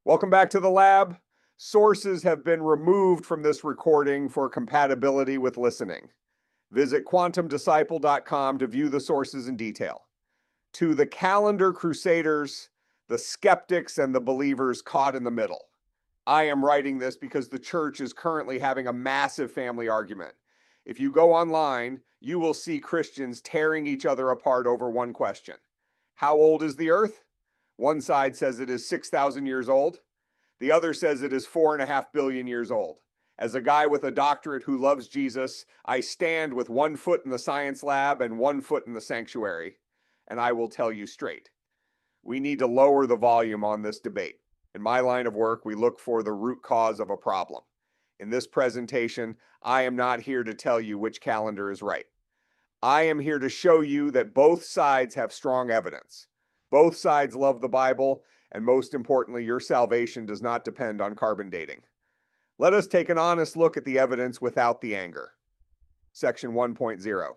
Welcome back to the lab. Sources have been removed from this recording for compatibility with listening. Visit quantumdisciple.com to view the sources in detail. To the calendar crusaders, the skeptics, and the believers caught in the middle. I am writing this because the church is currently having a massive family argument. If you go online, you will see Christians tearing each other apart over one question. How old is the earth? One side says it is 6,000 years old. The other says it is 4.5 billion years old. As a guy with a doctorate who loves Jesus, I stand with 1 foot in the science lab and 1 foot in the sanctuary. And I will tell you straight, we need to lower the volume on this debate. In my line of work, we look for the root cause of a problem. In this presentation, I am not here to tell you which calendar is right. I am here to show you that both sides have strong evidence. Both sides love the Bible, and most importantly, your salvation does not depend on carbon dating. Let us take an honest look at the evidence without the anger. Section 1.0.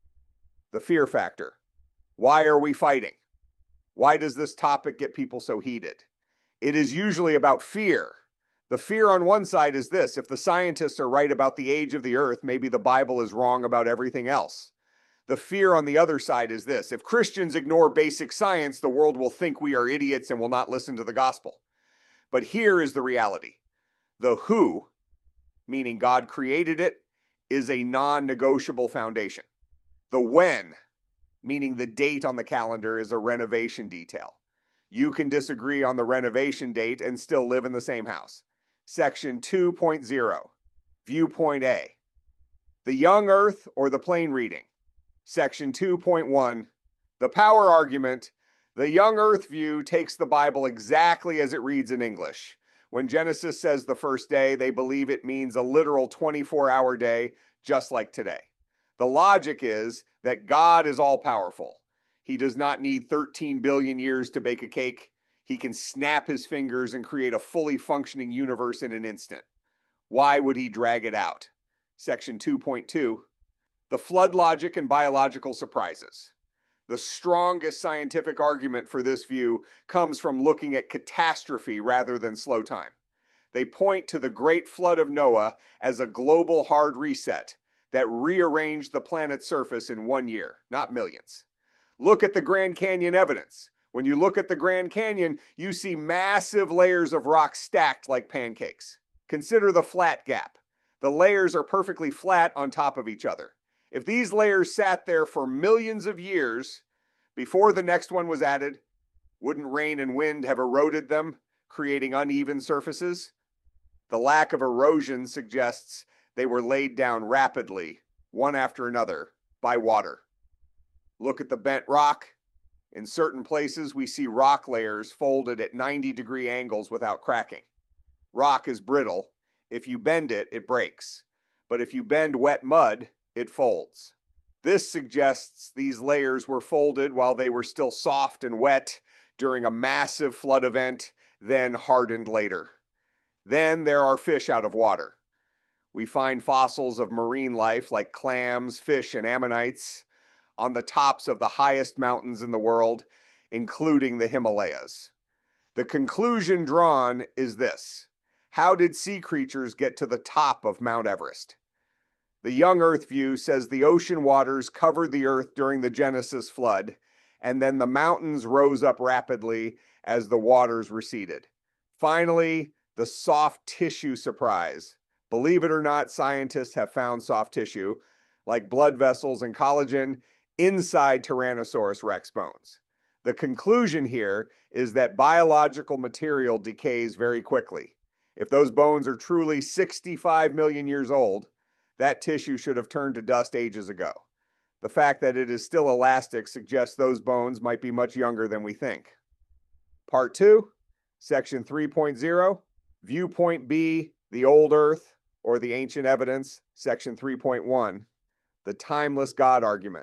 The fear factor. Why are we fighting? Why does this topic get people so heated? It is usually about fear. The fear on one side is this: if the scientists are right about the age of the earth, maybe the Bible is wrong about everything else. The fear on the other side is this: if Christians ignore basic science, the world will think we are idiots and will not listen to the gospel. But here is the reality. The who, meaning God created it, is a non-negotiable foundation. The when, meaning the date on the calendar, is a renovation detail. You can disagree on the renovation date and still live in the same house. Section 2.0, viewpoint A. The young earth or the plain reading. Section 2.1, the power argument. The young earth view takes the Bible exactly as it reads in English. When Genesis says the first day, they believe it means a literal 24-hour day, just like today. The logic is that God is all-powerful. He does not need 13 billion years to bake a cake. He can snap his fingers and create a fully functioning universe in an instant. Why would he drag it out? Section 2.2, the flood logic and biological surprises. The strongest scientific argument for this view comes from looking at catastrophe rather than slow time. They point to the great flood of Noah as a global hard reset that rearranged the planet's surface in 1 year, not millions. Look at the Grand Canyon evidence. When you look at the Grand Canyon, you see massive layers of rock stacked like pancakes. Consider the flat gap. The layers are perfectly flat on top of each other. If these layers sat there for millions of years before the next one was added, wouldn't rain and wind have eroded them, creating uneven surfaces? The lack of erosion suggests they were laid down rapidly, one after another, by water. Look at the bent rock. In certain places, we see rock layers folded at 90-degree angles without cracking. Rock is brittle. If you bend it, it breaks. But if you bend wet mud, it folds. This suggests these layers were folded while they were still soft and wet during a massive flood event, then hardened later. Then there are fish out of water. We find fossils of marine life like clams, fish, and ammonites on the tops of the highest mountains in the world, including the Himalayas. The conclusion drawn is this: how did sea creatures get to the top of Mount Everest? The young earth view says the ocean waters covered the earth during the Genesis flood, and then the mountains rose up rapidly as the waters receded. Finally, the soft tissue surprise. Believe it or not, scientists have found soft tissue, like blood vessels and collagen, inside Tyrannosaurus rex bones. The conclusion here is that biological material decays very quickly. If those bones are truly 65 million years old, that tissue should have turned to dust ages ago. The fact that it is still elastic suggests those bones might be much younger than we think. Part 2, Section 3.0, Viewpoint B, the old earth, or the ancient evidence. Section 3.1, the timeless God argument.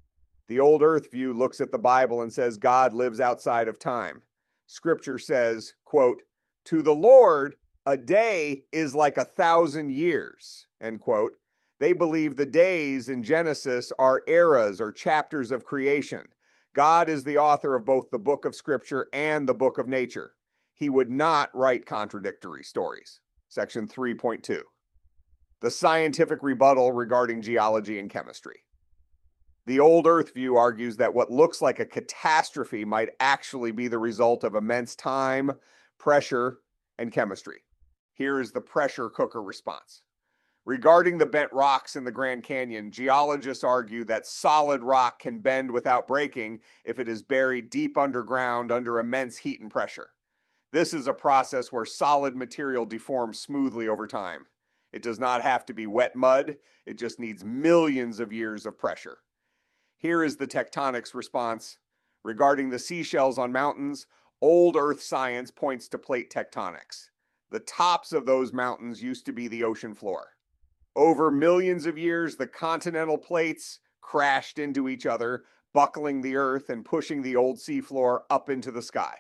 The old earth view looks at the Bible and says God lives outside of time. Scripture says, quote, "To the Lord, a day is like 1,000 years," end quote. They believe the days in Genesis are eras or chapters of creation. God is the author of both the book of Scripture and the book of nature. he would not write contradictory stories. Section 3.2. The scientific rebuttal regarding geology and chemistry. The old Earth view argues that what looks like a catastrophe might actually be the result of immense time, pressure, and chemistry. Here is the pressure cooker response. Regarding the bent rocks in the Grand Canyon, geologists argue that solid rock can bend without breaking if it is buried deep underground under immense heat and pressure. This is a process where solid material deforms smoothly over time. It does not have to be wet mud, it just needs millions of years of pressure. Here is the tectonics response. Regarding the seashells on mountains, old Earth science points to plate tectonics. The tops of those mountains used to be the ocean floor. Over millions of years, the continental plates crashed into each other, buckling the Earth and pushing the old seafloor up into the sky.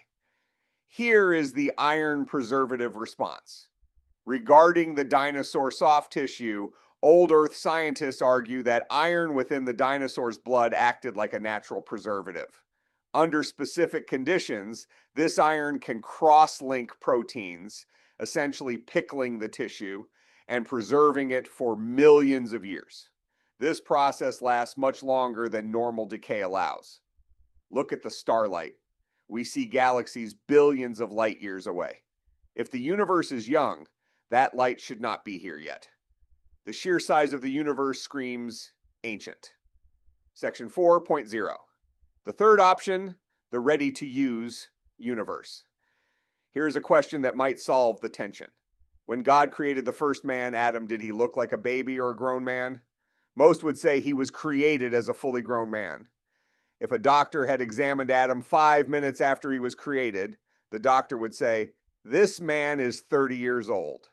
Here is the iron preservative response. Regarding the dinosaur soft tissue, old Earth scientists argue that iron within the dinosaur's blood acted like a natural preservative. Under specific conditions, this iron can cross-link proteins, essentially pickling the tissue and preserving it for millions of years. This process lasts much longer than normal decay allows. Look at the starlight. We see galaxies billions of light years away. If the universe is young, that light should not be here yet. The sheer size of the universe screams ancient. Section 4.0. The third option, the ready-to-use universe. Here's a question that might solve the tension. When God created the first man, Adam, did he look like a baby or a grown man? Most would say he was created as a fully grown man. If a doctor had examined Adam 5 minutes after he was created, the doctor would say, "This man is 30 years old."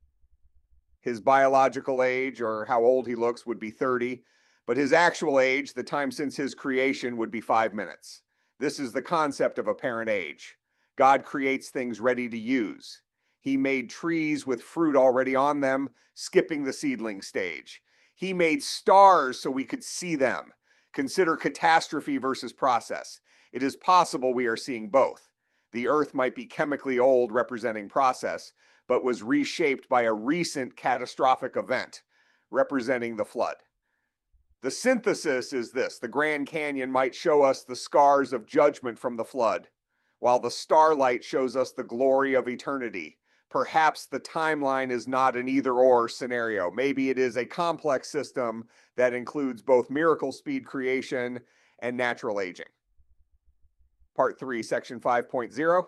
His biological age, or how old he looks, would be 30, but his actual age, the time since his creation, would be 5 minutes. This is the concept of apparent age. God creates things ready to use. He made trees with fruit already on them, skipping the seedling stage. He made stars so we could see them. Consider catastrophe versus process. It is possible we are seeing both. The Earth might be chemically old, representing process, but was reshaped by a recent catastrophic event, representing the flood. The synthesis is this: the Grand Canyon might show us the scars of judgment from the flood, while the starlight shows us the glory of eternity. Perhaps the timeline is not an either-or scenario. Maybe it is a complex system that includes both miracle speed creation and natural aging. Part 3, Section 5.0.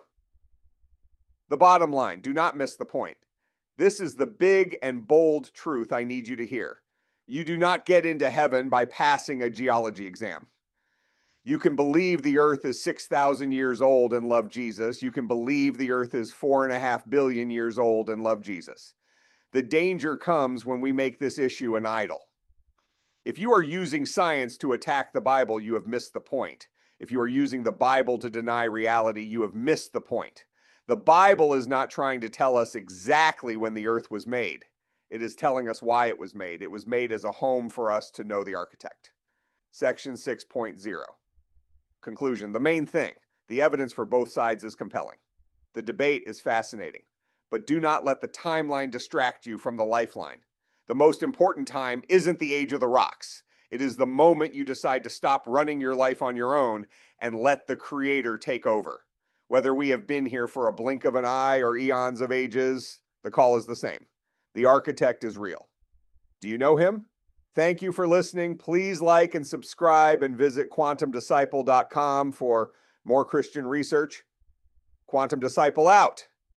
The bottom line, do not miss the point. This is the big and bold truth I need you to hear. You do not get into heaven by passing a geology exam. You can believe the earth is 6,000 years old and love Jesus. You can believe the earth is 4.5 billion years old and love Jesus. The danger comes when we make this issue an idol. If you are using science to attack the Bible, you have missed the point. If you are using the Bible to deny reality, you have missed the point. The Bible is not trying to tell us exactly when the earth was made. It is telling us why it was made. It was made as a home for us to know the architect. Section 6.0. Conclusion. The main thing, the evidence for both sides is compelling. The debate is fascinating, but do not let the timeline distract you from the lifeline. The most important time isn't the age of the rocks. It is the moment you decide to stop running your life on your own and let the Creator take over. Whether we have been here for a blink of an eye or eons of ages, the call is the same. The architect is real. Do you know him? Thank you for listening. Please like and subscribe and visit quantumdisciple.com for more Christian research. Quantum Disciple out.